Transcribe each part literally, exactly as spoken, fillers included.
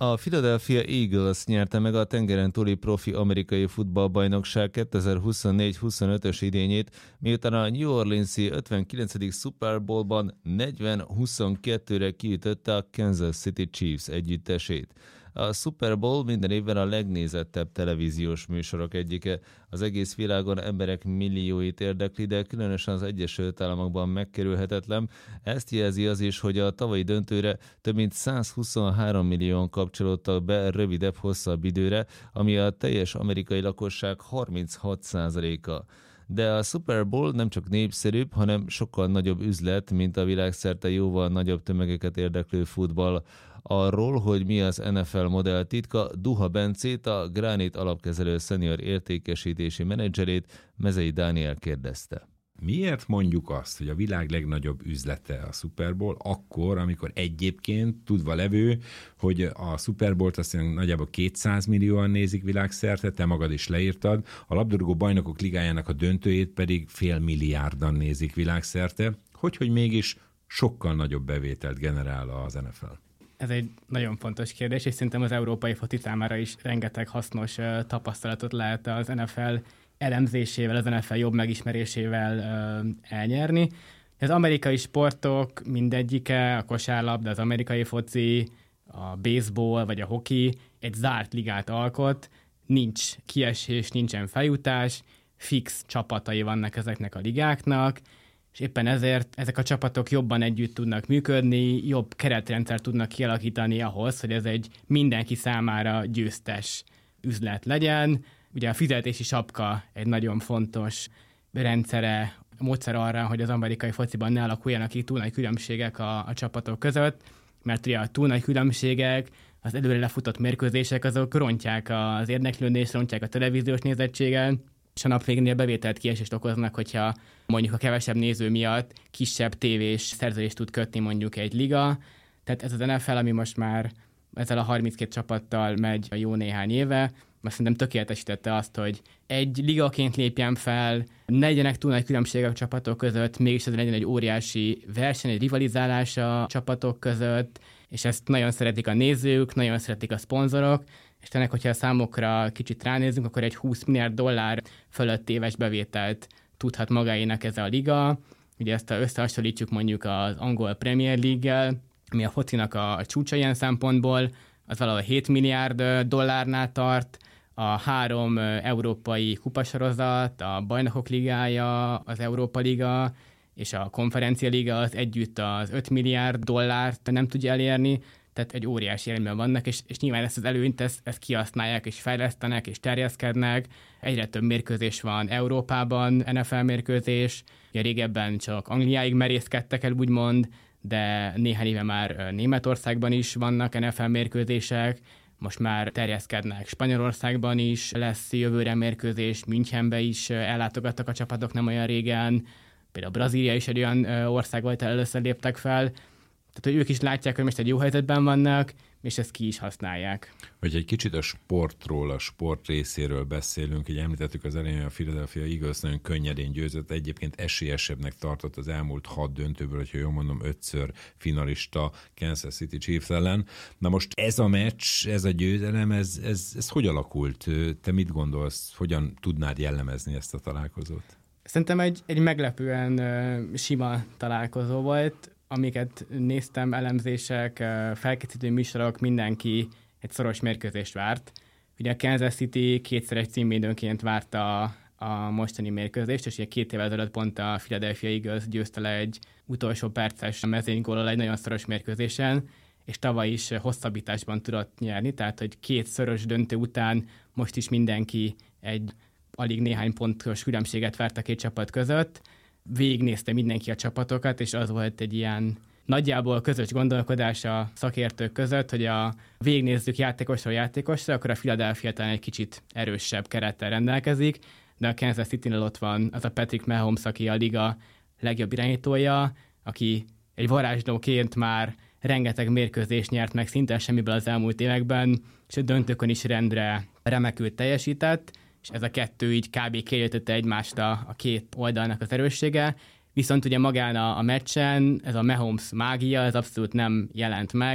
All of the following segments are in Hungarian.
A Philadelphia Eagles nyerte meg a tengeren túli profi amerikai futballbajnokság kétezer-huszonnégy huszonötös idényét, miután a New Orleans-i ötvenkilencedik Super Bowlban negyven huszonkettőre kiütötte a Kansas City Chiefs együttesét. A Super Bowl minden évben a legnézettebb televíziós műsorok egyike. Az egész világon emberek millióit érdekli, de különösen az Egyesült Államokban megkerülhetetlen. Ezt jelzi az is, hogy a tavalyi döntőre több mint százhuszonhárom millióan kapcsolódtak be rövidebb-hosszabb időre, ami a teljes amerikai lakosság harminchat százaléka. De a Super Bowl nem csak népszerűbb, hanem sokkal nagyobb üzlet, mint a világszerte jóval nagyobb tömegeket érdeklő futball. Arról, hogy mi az en ef el modell titka, Duha Bencét, a Granite alapkezelő szenior értékesítési menedzserét, Mezei Dániel kérdezte. Miért mondjuk azt, hogy a világ legnagyobb üzlete a Super Bowl, akkor, amikor egyébként tudva levő, hogy a Super Bowl-t azt mondjuk nagyjából kétszáz millióan nézik világszerte, te magad is leírtad, a labdarúgó bajnokok ligájának a döntőjét pedig fél milliárdan nézik világszerte, hogy, hogy mégis sokkal nagyobb bevételt generál az en ef el. Ez egy nagyon fontos kérdés, és szerintem az európai foci számára is rengeteg hasznos tapasztalatot lehet az en ef el elemzésével, az en ef el jobb megismerésével ö, elnyerni. Az amerikai sportok mindegyike, a kosárlabda, az amerikai foci, a baseball vagy a hoki egy zárt ligát alkot, nincs kiesés, nincsen feljutás, fix csapatai vannak ezeknek a ligáknak, és éppen ezért ezek a csapatok jobban együtt tudnak működni, jobb keretrendszer tudnak kialakítani ahhoz, hogy ez egy mindenki számára győztes üzlet legyen. Ugye a fizetési sapka egy nagyon fontos rendszere, módszer arra, hogy az amerikai fociban ne alakuljanak ki túl nagy különbségek a, a csapatok között, mert ugye a túl nagy különbségek, az előre lefutott mérkőzések, azok rontják az érdeklődést, rontják a televíziós nézettséget, és a nap végénél bevételt kiesést okoznak, hogyha mondjuk a kevesebb néző miatt kisebb tévés szerződést tud kötni mondjuk egy liga. Tehát ez az en ef el, ami most már ezzel a harminckét csapattal megy a jó néhány éve, most szerintem tökéletesítette azt, hogy egy ligaként lépjen fel, ne legyenek túl nagy különbségek a csapatok között, mégis ez legyen egy óriási verseny, egy rivalizálás a csapatok között, és ezt nagyon szeretik a nézők, nagyon szeretik a szponzorok, és ennek, hogyha a számokra kicsit ránézünk, akkor egy húsz milliárd dollár fölött éves bevételt tudhat magáénak ez a liga. Ugye ezt összehasonlítjuk mondjuk az angol Premier League-gel, ami a focinak a csúcsa ilyen szempontból, az valahol hét milliárd dollárnál tart, a három európai kupasorozat, a Bajnokok Ligája, az Európa Liga és a Konferencia Liga az együtt az öt milliárd dollárt nem tudja elérni, tehát egy óriási előnyben vannak, és, és nyilván ezt az előnyt, ezt, ezt kihasználják, és fejlesztenek, és terjeszkednek. Egyre több mérkőzés van Európában, en ef el mérkőzés, ugye régebben csak Angliáig merészkedtek el, úgymond, de néhány éve már Németországban is vannak en ef el mérkőzések, most már terjeszkednek Spanyolországban is, lesz jövőre mérkőzés, Münchenbe is ellátogattak a csapatok nem olyan régen, például Brazília is egy olyan ország volt, először léptek fel, tehát, hogy ők is látják, hogy most egy jó helyzetben vannak, és ezt ki is használják. Hogy egy kicsit a sportról, a sport részéről beszélünk, így említettük az elején, a Philadelphia Eagles nagyon könnyedén győzött, egyébként esélyesebbnek tartott az elmúlt hat döntőből, hogyha jól mondom, ötször finalista Kansas City Chiefs ellen. Na most ez a meccs, ez a győzelem, ez, ez, ez hogy alakult? Te mit gondolsz, hogyan tudnád jellemezni ezt a találkozót? Szerintem egy, egy meglepően uh, sima találkozó volt, amiket néztem, elemzések, felkészítő műsorok, mindenki egy szoros mérkőzést várt. Ugye a Kansas City kétszeres címvédőnként várta a, a mostani mérkőzést, és ugye két évvel ezelőtt pont a Philadelphia Eagles győzte le egy utolsó perces mezőnygóllal egy nagyon szoros mérkőzésen, és tavaly is hosszabbításban tudott nyerni, tehát hogy két szoros döntő után most is mindenki egy alig néhány pontos különbséget várt a két csapat között. Végignézte mindenki a csapatokat, és az volt egy ilyen nagyjából közös gondolkodás a szakértők között, hogy a végignézzük játékosról játékosra, akkor a Philadelphia talán egy kicsit erősebb kerettel rendelkezik, de a Kansas City-nél ott van az a Patrick Mahomes, aki a liga legjobb irányítója, aki egy varázslóként már rengeteg mérkőzést nyert meg szinte semmiből az elmúlt években, és a döntőkön is rendre remekül teljesített, és ez a kettő így kb. Kiegyenlítette egymást a, a két oldalnak az erőssége, viszont ugye magán a, a meccsen ez a Mahomes mágia, ez abszolút nem jelent meg,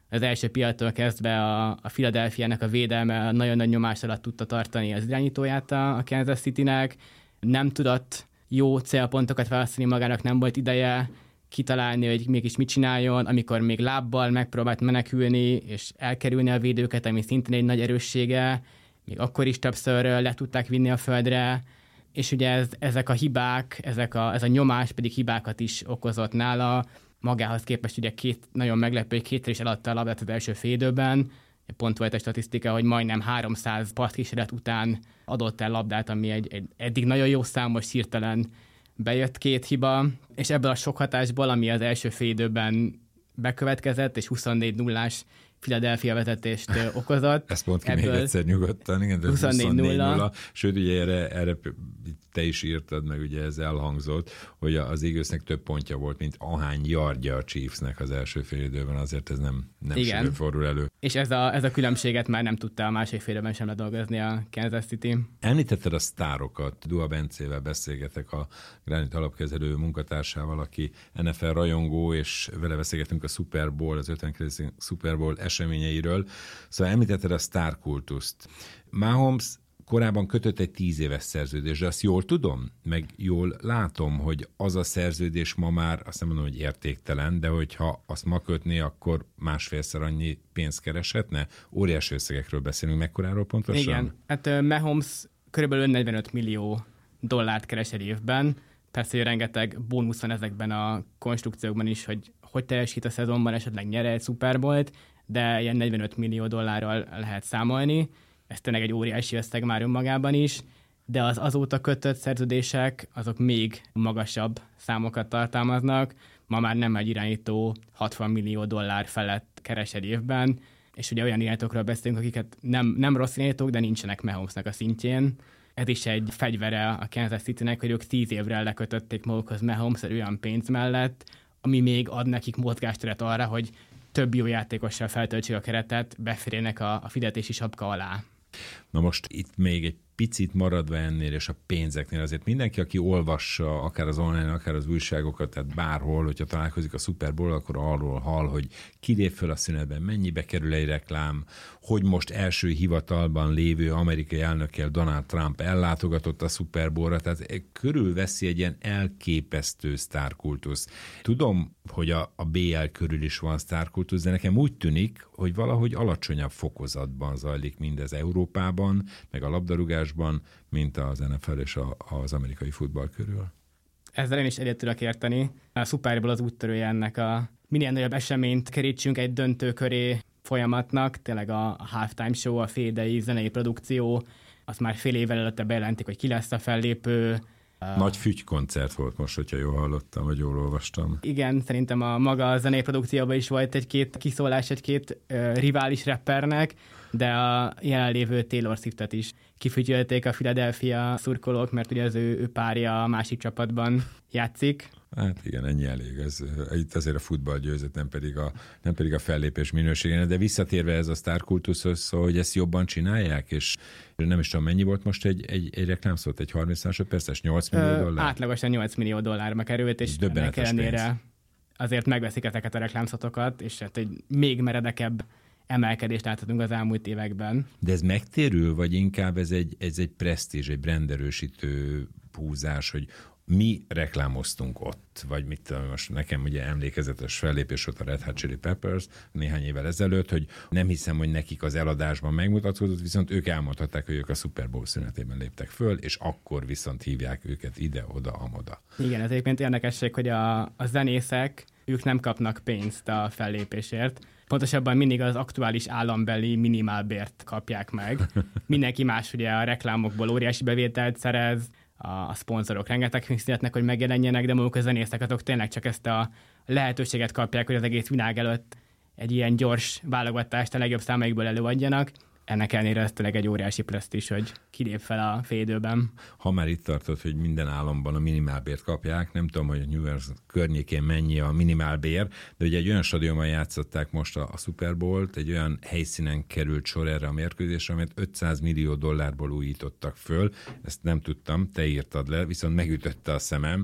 Az első piattól kezdve a, a Philadelphiának a védelme nagyon nagy nyomás alatt tudta tartani az irányítóját a Kansas Citynek. Nem tudott jó célpontokat választani magának, nem volt ideje kitalálni, hogy mégis mit csináljon, amikor még lábbal megpróbált menekülni és elkerülni a védőket, ami szintén egy nagy erőssége, még akkor is többször le tudták vinni a földre, és ugye ez, ezek a hibák, ezek a, ez a nyomás pedig hibákat is okozott nála. Magához képest ugye két, nagyon meglepő, hogy kétszer is eladta a labdát az első fél időben. Pont volt a statisztika, hogy majdnem háromszáz partkísérlet után adott el labdát, ami egy, egy eddig nagyon jó számos, hirtelen bejött két hiba, és ebből a sok hatásból, ami az első fél időben bekövetkezett, és huszonnégy nullás Philadelphia vezetést okozott. Ezt mondd ki még egyszer nyugodtan, igen, de huszonnégy nulla. Sőt, ugye erre, erre te is írtad, meg ugye ez elhangzott, hogy az Eaglesnek több pontja volt, mint ahány yardja a Chiefsnek az első fél időben, azért ez nem, nem sűrűn fordul elő. És ez a, ez a különbséget már nem tudta a másik fél időben sem ledolgozni a Kansas City. Említetted a sztárokat, Dua Bencével beszélgetek, a Granit alapkezelő munkatársával, aki en ef el rajongó, és vele beszélgetünk a Super Bowl, az ötvenkilencedik Super Bowl eseményeiről. Szóval említetted a sztárkultuszt. Mahomes korábban kötött egy tíz éves szerződést, de azt jól tudom, meg jól látom, hogy az a szerződés ma már, azt nem mondom, hogy értéktelen, de hogyha azt ma kötné, akkor másfélszer annyi pénzt kereshetne? Óriási összegekről beszélünk, mekkoráról pontosan? Igen, hát Mahomes körülbelül negyvenöt millió dollárt keres egy évben. Persze, hogy rengeteg bónusz van ezekben a konstrukciókban is, hogy hogy teljesít a szezonban, esetleg nyere egy Super Bowl-t, de ilyen negyvenöt millió dollárral lehet számolni. Ez tényleg egy óriási összeg már önmagában is, de az azóta kötött szerződések, azok még magasabb számokat tartalmaznak. Ma már nem egy irányító hatvan millió dollár felett keres egy évben, és ugye olyan irányítókról beszélünk, akiket nem, nem rossz irányítók, de nincsenek Mahomesnak a szintjén. Ez is egy fegyvere a Kansas Citynek, hogy ők tíz évre lekötötték magukhoz Mahomes olyan pénz mellett, ami még ad nekik mozgásteret arra, hogy több jó játékossal feltöltsék a keretet, beférjenek a, a fizetési sapka alá. Na most itt még egy picit maradva ennél és a pénzeknél, azért mindenki, aki olvassa akár az online, akár az újságokat, tehát bárhol, hogyha találkozik a Super Bowl, akkor arról hall, hogy kilép föl a szünetben, mennyibe kerül egy reklám, hogy most első hivatalban lévő amerikai elnökkel Donald Trump ellátogatott a Super Bowlra, tehát körülveszi egy ilyen elképesztő sztárkultusz. Tudom, hogy a, a bé el körül is van sztárkultusz, de nekem úgy tűnik, hogy valahogy alacsonyabb fokozatban zajlik mindez Európában, meg a labdarúgásban, mint az en ef el és a, az amerikai futball körül. Ezzel én is egyet tudok érteni. A Super Bowl az úttörője ennek a minél nagyobb eseményt kerítsünk egy döntő köré folyamatnak. Tényleg a halftime show, a félidei zenei produkció, azt már fél évvel előtte bejelentik, hogy ki lesz a fellépő. Nagy fügykoncert volt most, hogyha jól hallottam, vagy jól olvastam. Igen, szerintem a maga a zenei produkcióban is volt egy-két kiszólás egy-két uh, rivális rappernek, de a jelenlévő Taylor Swiftet is kifütyölték a Philadelphia szurkolók, mert ugye az ő, ő párja a másik csapatban játszik. Hát igen, ennyi elég. Ez, itt azért a futball győzött, nem pedig a, nem pedig a fellépés minőségén. De visszatérve ez a sztárkultuszhoz, szóval, hogy ezt jobban csinálják, és nem is tudom, mennyi volt most egy, egy, egy reklámszót, egy harminc másodperces, nyolc millió Ö, dollár? Átlagosan nyolc millió dollárba került, és ennek ellenére azért megveszik ezeket a reklámszotokat, és hát egy még meredekebb emelkedést láthatunk az elmúlt években. De ez megtérül, vagy inkább ez egy, ez egy presztízs, egy branderősítő húzás, hogy mi reklámoztunk ott, vagy mit tudom, most nekem ugye emlékezetes fellépés volt a Red Hot Chili Peppers néhány évvel ezelőtt, hogy nem hiszem, hogy nekik az eladásban megmutatkozott, viszont ők elmondhatták, hogy ők a Super Bowl szünetében léptek föl, és akkor viszont hívják őket ide-oda, amoda. Igen, ez egyébként érdekesség, hogy a, a zenészek, ők nem kapnak pénzt a fellépésért. Pontosabban mindig az aktuális állambeli minimálbért kapják meg. Mindenki más ugye a reklámokból óriási bevételt szerez, a szponzorok rengeteg fizetnek, hogy megjelenjenek, de maguk a zenészek azok tényleg csak ezt a lehetőséget kapják, hogy az egész világ előtt egy ilyen gyors válogatást a legjobb számaikból előadjanak. Ennek ellenére ez tényleg egy óriási presztízs, hogy kilép fel a félidőben. Ha már itt tartod, hogy minden államban a minimálbért kapják, nem tudom, hogy a New York környékén mennyi a minimálbér, de ugye egy olyan stadionban játszották most a, a Super Bowl-t, egy olyan helyszínen került sor erre a mérkőzésre, amit ötszáz millió dollárból újítottak föl. Ezt nem tudtam, te írtad le, viszont megütötte a szemem.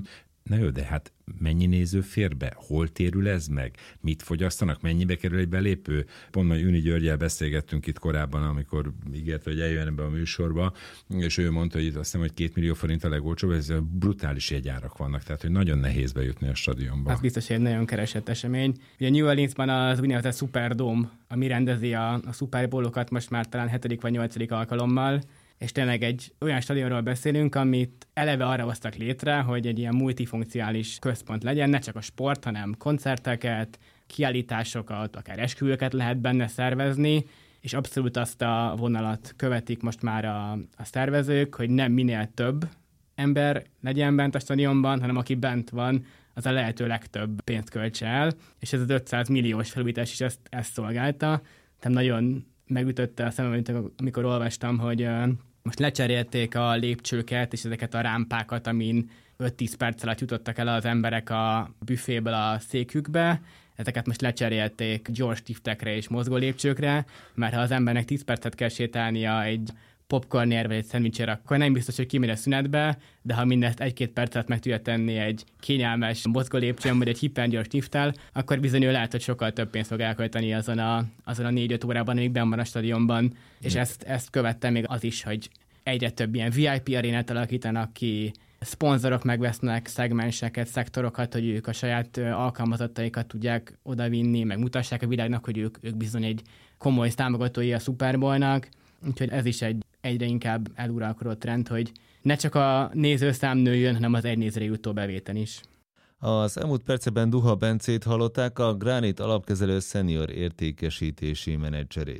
Na jó, de hát mennyi néző fér be? Hol térül ez meg? Mit fogyasztanak? Mennyibe kerül egy belépő? Pont majd Üni Györgyel beszélgettünk itt korábban, amikor ígérte, hogy eljön ebbe a műsorba, és ő mondta, hogy azt hiszem, hogy két millió forint a legolcsóbb, ez brutális jegyárak vannak, tehát hogy nagyon nehéz bejutni a stadionba. Ez biztos egy nagyon keresett esemény. Ugye New Orleansban az úgynevezett Superdome, ami rendezi a, a Super Bowl-okat most már talán hetedik vagy nyolcadik alkalommal, és tényleg egy olyan stadionról beszélünk, amit eleve arra hoztak létre, hogy egy ilyen multifunkcionális központ legyen, ne csak a sport, hanem koncerteket, kiállításokat, akár esküvőket lehet benne szervezni, és abszolút azt a vonalat követik most már a, a szervezők, hogy nem minél több ember legyen bent a stadionban, hanem aki bent van, az a lehető legtöbb pénzt költse el, és ez az ötszáz milliós felújítás is ezt, ezt szolgálta. Tehát nagyon megütötte a szemem, amikor olvastam, hogy most lecserélték a lépcsőket és ezeket a rámpákat, amin öt-tíz perc alatt jutottak el az emberek a büféből a székükbe. Ezeket most lecserélték gyors liftekre és mozgó lépcsőkre, mert ha az embernek tíz percet kell sétálnia egy popcornért vagy egy szendvicsért, akkor nem biztos, hogy kimegy a szünetbe, de ha mindezt egy-két percet meg tudja tenni egy kényelmes mozgó lépcsőn, vagy egy hipergyors lifttel, akkor bizony ő lehet, hogy sokkal több pénzt fog elkölteni azon a, azon a négy-öt órában, amíg benn van a stadionban. És ezt, ezt követte még az is, hogy egyre több ilyen vé i pé arénát alakítanak ki, szponzorok megvesznek szegmenseket, szektorokat, hogy ők a saját alkalmazottaikat tudják odavinni, meg mutassák a világnak, hogy ők, ők bizony egy komoly támogatói a Super Bowl-nak. Úgyhogy ez is egy egyre inkább eluralkodó trend, hogy ne csak a nézőszám nőjön, hanem az egy nézőre jutó bevétel is. Az elmúlt perceben Duha Bencét hallották, a Granit alapkezelő szenior értékesítési menedzserét.